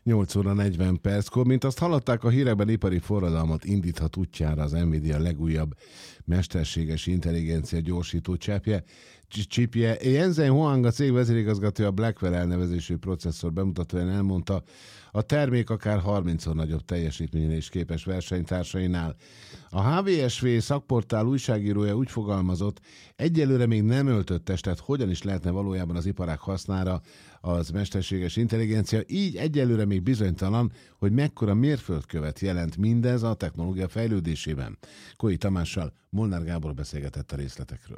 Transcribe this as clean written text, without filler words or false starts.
8 óra 40 perckor, mint azt hallották, a hírekben ipari forradalmat indíthat útjára az Nvidia legújabb mesterséges intelligencia gyorsító chipje. Jensen Huang, a cég vezérigazgatója, a Blackwell elnevezésű processzor bemutatóján elmondta, a termék akár 30-szor nagyobb teljesítményre is képes versenytársainál. A HVSV szakportál újságírója úgy fogalmazott, egyelőre még nem öltött testet, hogyan is lehetne valójában az iparág hasznára az mesterséges intelligencia, így egyelőre még bizonytalan, hogy mekkora mérföldkövet jelent mindez a technológia fejlődésében. Koi Tamással Molnár Gábor beszélgetett a részletekről.